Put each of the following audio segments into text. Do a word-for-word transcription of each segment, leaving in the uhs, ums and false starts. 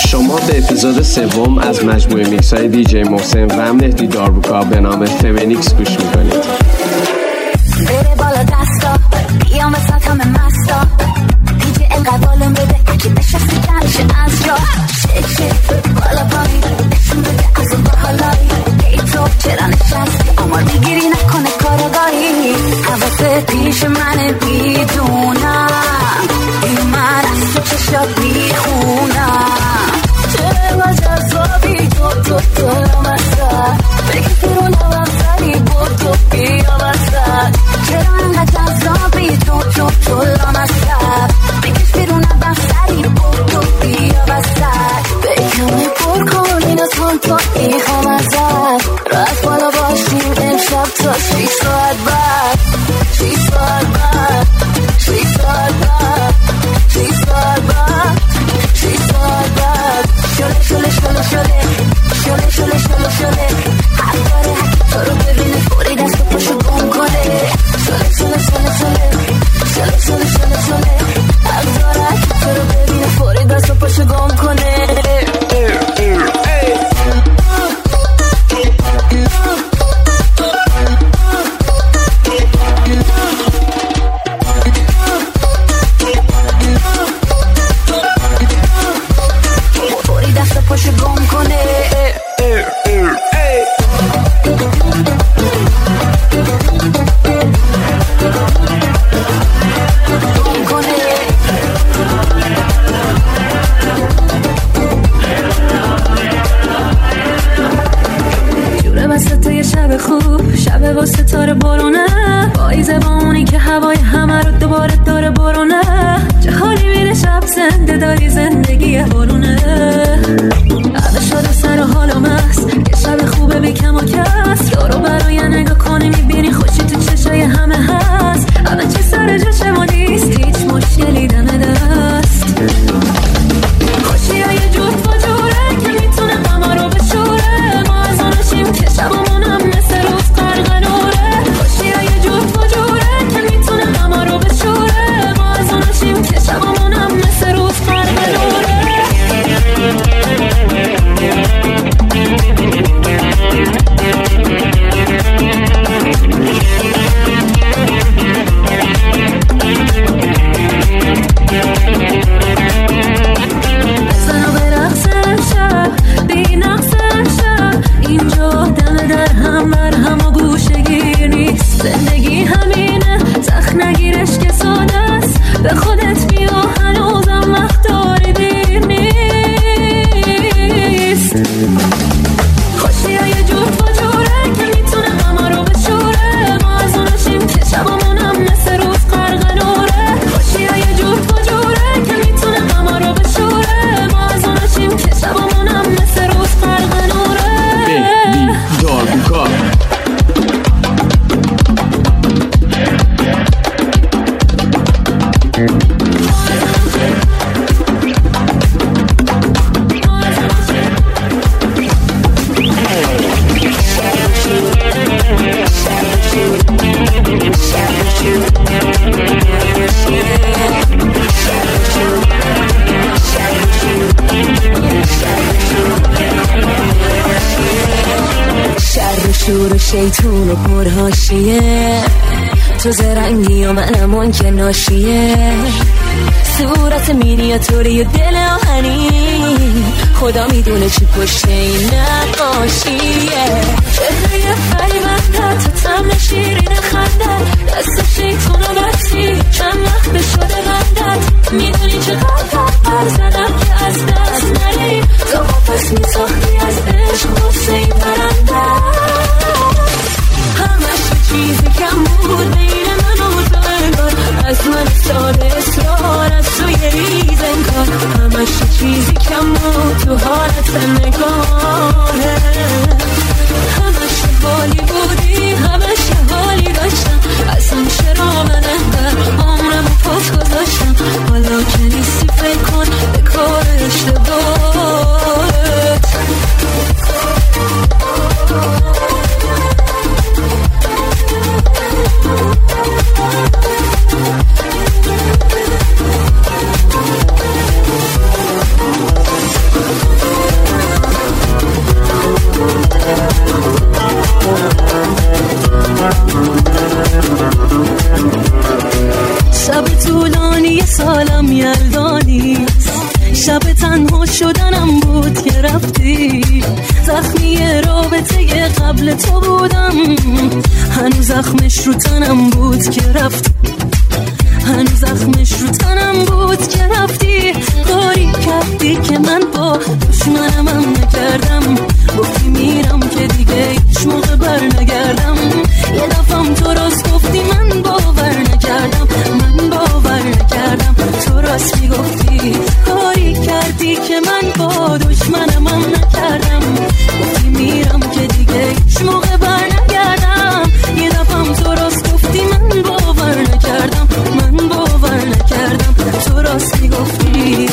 شما به اپیزود سوم از مجموعه میکس های دی جی محسن و مهدی داربوکا به نام فمینیکس گوش میکنید. بره بالا دستا بیام وسط همه مستا دیجی انقدر بالون بده اگه نشستی کنشه از جا شک شک بالا پایین نشون بده از اون باحالایی ای تو چرا نشستی آمار میگیری نکنه کارگاهی حواست پیش منه بیدونم این من از تو چشات بیخونم چرا جذابی تو تو تو لامسته بگی تو رو نوستری بود تو بیا وسط چرا انقدر جذابی تو تو تو لامسته بگیش بیرون بستری بود تو بیا وسط بکمه پر کن این از هم تو میخوام ازت راست بالا باشیم امشب تا شی ساعت بعد شی ساعت بعد شی ساعت بعد شی ساعت بعد شی ساعت بعد شله شله شله شله شله شله شله شله حق داره حق تو رو ببینه فوری دست و پاشو گم کنه شله شله شله شله شله شله شله شله حق داره حق تو رو ببینه فوری دست و پاشو گم کنه فوری دست و پاشو گم کنه خوب شب با ستاره برونه پاییزه با اونی که هوای همه رو دوباره داره برونه چه حالی میره شب زنده داری زندگی برونه همه شده سر و حالم هست یه شب خوبه بی کم و کس یارو برای نگاه کنی میبینی خوشی تو چشای همه هست همه چی سر جاشه و نیست هیچ مشکلی دم دست خوشی های جفت و جوره که میتونه همه رو بشوره ما از آنشیم که شبمونم مثل روز قرق نوره خوشی های جفت و جوره که میتونه همه رو بشوره ما از آنشیم که شبمونم مثل روز قرق نوره زندگی همینه سخت نگیرش که ساده است به خودت بیا هنوزم وقت داری دیر نیست خوشی های جفت و جوره که میتونه همه رو بشوره ما از اونشیم که شبمونم مثل روز قرق نوره خوشی های جفت و جوره که میتونه همه رو بشوره ما از اونشیم که شبمونم مثل روز قرق نوره مهدی داربوکا شور و شیطون و پرهاشیه تو زرنگی و منم اون که ناشیه صورت مینیاتوری و دل آهنی خدا میدونه چی پشت این نقاشیه چهره فریبنده تو تم شیرین خنده دست شیطون و بطی چند وقت شده بندت میدونی چقدر پر زدم که از دست نری تو پس میساختی از عشق حسین برنده همش چیزی کم بود بین من و تو انگار از من ساده اصرار از توی ریز انگار همش چیزی کم بود تو حالت نگاهه همش حالی بودی همش حالی داشتم اصلا چرا من انقدر عمرم و پاس گذاشتم حالا که نیستی فکر کن به کار اشتباهت شدنم بود که رفتی، زخمی رابطه قبل تو بودم، هنوز زخمش رو تنم بود که رفتی، هنوز زخمش رو تنم بود که رفتی. کاری کردی که من با دشمنم هم نکردم، گفتی میرم که دیگه هیچ موقع بر نگردم. یه دفعم تو راست گفتی من باور نکردم، من باور نکردم تو راست میگفتی. کاری کردی که من با دشمنم هم نکردم، گفتی میرم که دیگه هیچ موقع بر نگردم. یه دفعم تو راست گفتی من باور نکردم، من باور نکردم تو راست میگفتی.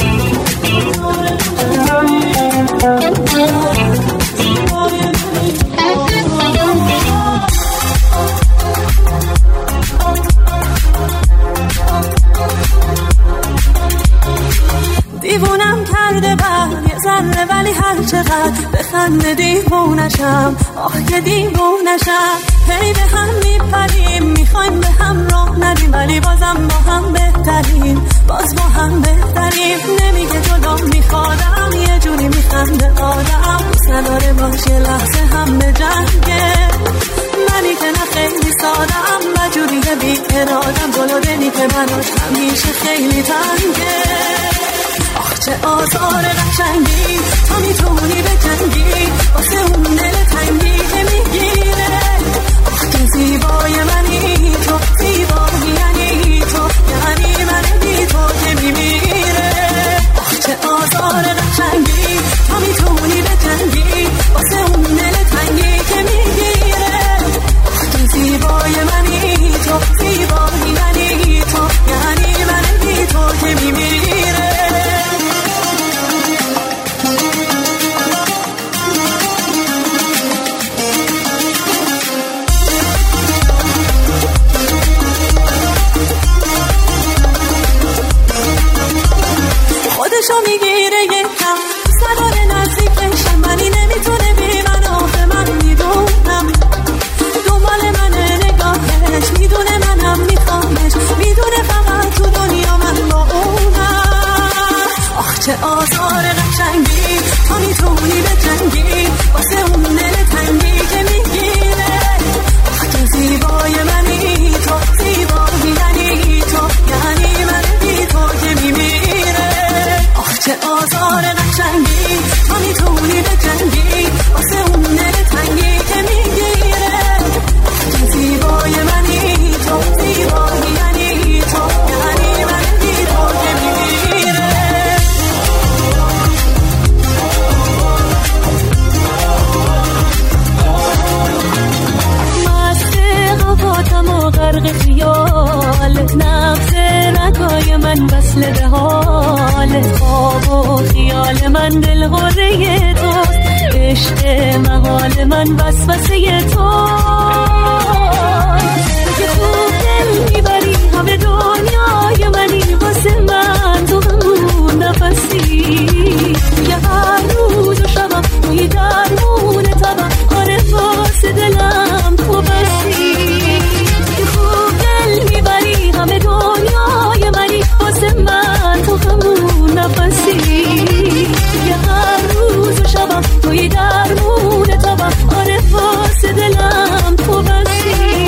دیوونم کرده بر یه ذره، ولی هر چقدر بخنده دیوونشم، آخ که دیوونشم. هی به هم میپریم، میخوایم به هم راه ندیم، ولی بازم با هم بهتریم، باز با هم بهتریم. نمیگه جدا میخوادم، یه جوری میخنده آدم، دوست نداره باشه لحظه هم به جنگه. منی که نه خیلی سادم و جوریه بی ارادم، دل و دلی که براش همیشه خیلی تنگه. آخ چه آزار قشنگی، تا میتونی بجنگی واسه اون دل تنگی که میگیره. آخ تو زیبای منی، تو زیبایی یعنی تو، یعنی من بی تو که میمیره. آخ چه آزار قشنگی، تا میتونی بجنگی واسه اون دل تنگی که میگیره. آخ تو زیبای منی، تو زیبایی یعنی تو، یعنی من بی تو که میمیره. خودشو میگیره یکم، سوار نزدیکشم، ولی نمیتونه بی من، آخه من میدونم دنبال منه نگاهش، میدونه منم میخوامش، میدونه فقط تو دنیا من با اونم. آخ چه آزار قشنگی، تا میتونی بجنگی واسه اون دل تنگی که میگیره. آخ تو زیبای منی، تو زیبایی یعنی تو، یعنی من بی تو که میمیره. آخ چه آزار قشنگی، تا میتونی بجنگی واسه اون دل تنگی که میگیره. آخ تو زیبای منی، تو زیبایی یعنی تو، یعنی من بی تو که میمیره. قفاتم و غرق خیال، نفس رگای من وصل به حال. خواب و خیال من دل غره توست، عشق محال من وسوسه توست. که خوب دل میبری همه دنیای منی، واسه من تو همون نفسی. یه هر روز و شبم توی درمون تبم، آره واسه دلم تو بسی. که خوب دل میبری همه دنیای منی، واسه من تو همون نفسی. یه هر روز و شبم توی درمون تبم، آره واسه دلم تو بسی.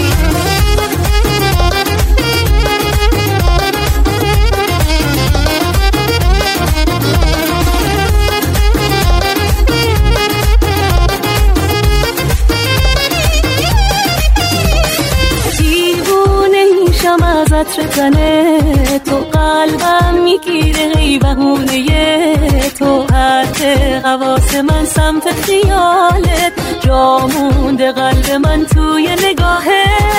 از عطر تنه تو، قلبم میگیره ای بهونه تو. حرف حواس من سمت خیالت، جا مونده قلب من توی نگاهت.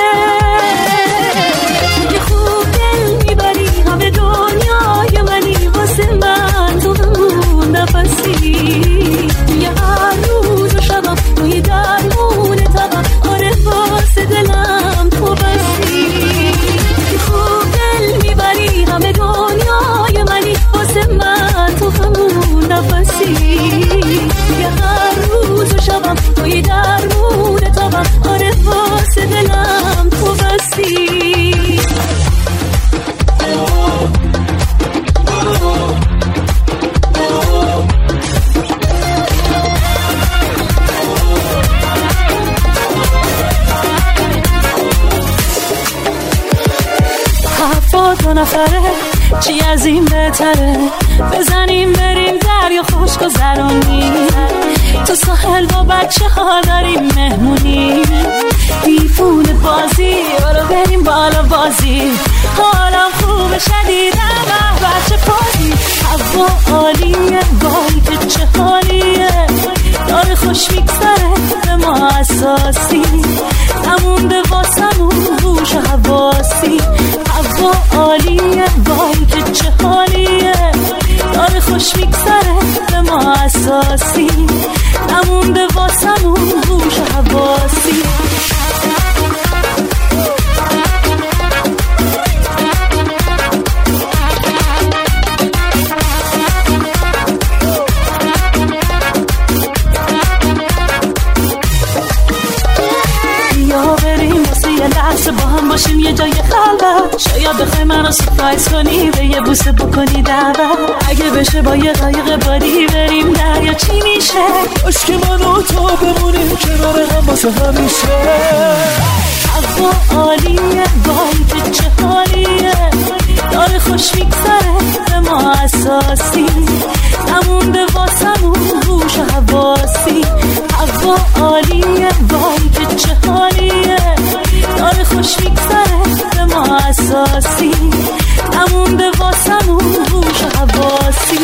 یه خوب دل میبری همه دنیای منی، واسه من تو همون نفسی. یه هر روز و شبم توی درمون تبم، آره واسه دلم تو بسی. خوب دل میبری همه دنیای منی، واسه من تو همون نفسی. یه هر روز و شبم توی درمون تبم، آره واسه دلم تو بسی. بهتره بزنیم بریم دریا خوش گذرونیم تو ساحل با بچه ها داریم مهمونی دیفونه بازی برو بریم بالا بازی حالم خوبه شدیدم به بچه پازی هوا عالیه وای که چه حالیه داره خوش میگذره به ما اساسی نمونده واسمون هوش و حواسی هوا عالیه وای که چه حالیه داره خوش میگذره به ما اساسی نمونده واسمون هوش و حواسی لحظه با هم باشیم یه جای خلوت شاید بخوای من رو سپرایز کنی به یه بوسه بکنی دعوت اگه بشه با یه قایق بادی بریم دریا چی میشه عشق من و تو بمونیم کنار هم واسه همیشه هوا عالیه وای که چه حالیه داره خوش میگذره به ما اساسی نمونده واسمون هوش و حواسی هوا عالیه وای که چه حالیه داره خوش میگذره به ما اساسی نمونده واسمون هوش و حواسی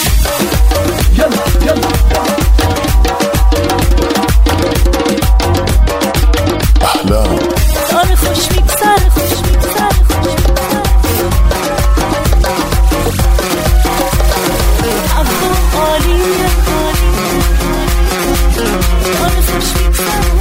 داره خوش میگذره خوش میگذره خوش میگذره هوا عالیه داره خوش میگذره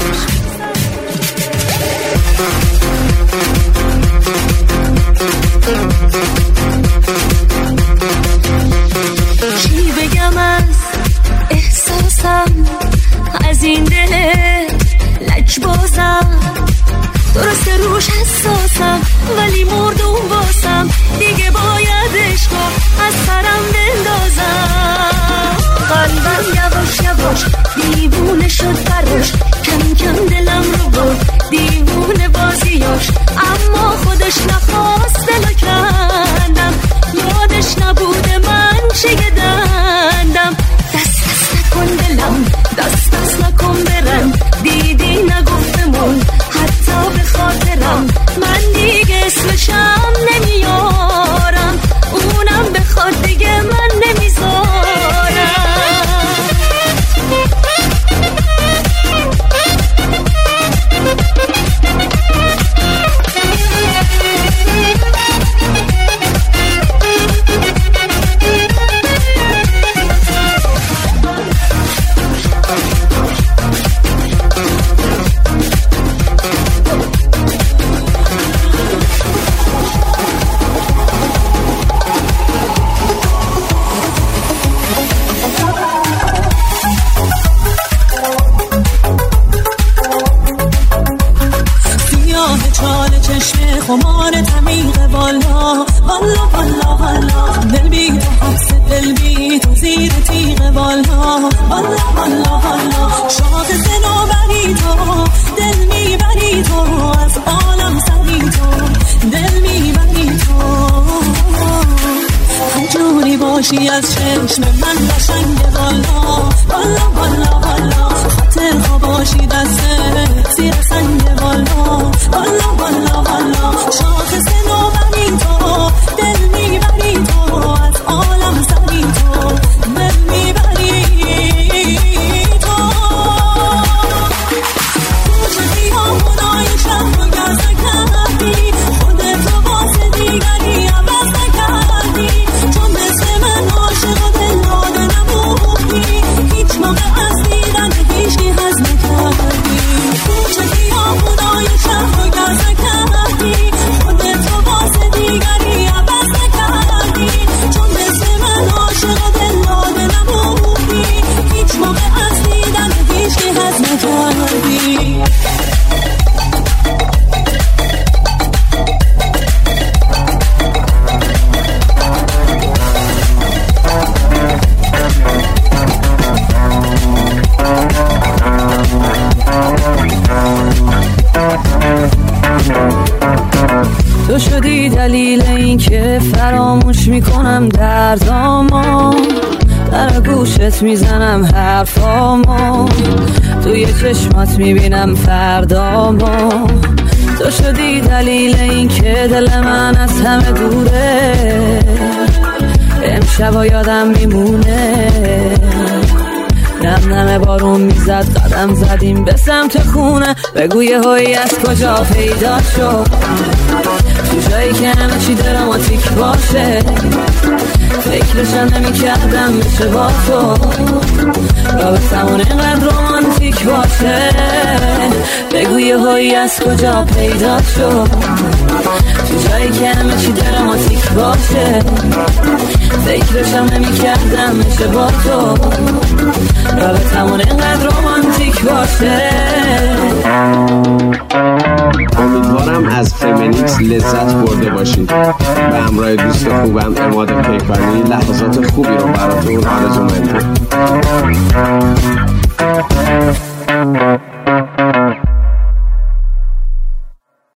چی بگم از احساسم از این دل لجبازم درست روش حساسم ولی مردم واسم دیگه باید عشقا از سرم بندازم قلبم یواش یواش دیوونه شد براش کم کم دلم رو برد دیوونه بازیاش اما خودش نخواست دلو کندم یادش نبوده من چه دندم دست دست نکن دلم دست دست نکن برم دیدی نگفتمون حتی به خاطرم من دیگه اسمشم نمیارم اونم بخواد دیگه من نمیذارم خمار تمیق والا والا والا والا دل بی تو حبس دل بی تو زیر تیغ والا والا والا والا شاخص نوبری تو دل میبری تو از عالم سری تو دل میبری تو هجوری باشی از چشم من قشنگ والا والا والا والا خاطر ها باشی دست زیر سنگ والا والا والا والا شاخص نوبری تو دل میبری تو از عالم سری تو دل میبری تو تو خیابونای شهر رو گرز کردی خودت رو واسه دیگری عوض نکردی چون مثل من عاشق و دل داده نبودی هیچ موقع از دیدن هیچی حز نکردی تو خیابونای شهر رو گرز گوش میکنم دردامو، در گوشت میزنم حرفامو، توی چشمات میبینم فردامو. تو شدی دلیل این که دل من از همه دوره، امشب و یادم میمونه. نم نم بارون میزد، قدم زدیم به سمت خونه. بگو یه هایی از کجا پیدا شد، تو جایی که همه چی دراماتیک باشه. فکرشم نمی کردم بشه با تو، رابطمون اینقدر رومانتیک باشه. بگو یه هایی از کجا پیدا شد، تو جایی که همه چی دراماتیک باشه. فکرشم نمی کردم بشه با تو، رابطمون اینقدر رومانتیک باشه. امیدوارم از فمینیکس لذت برده باشید. به همراه دوست خوبم عماد پیکانی لحظات خوبی رو براتون آرزو می‌کنم.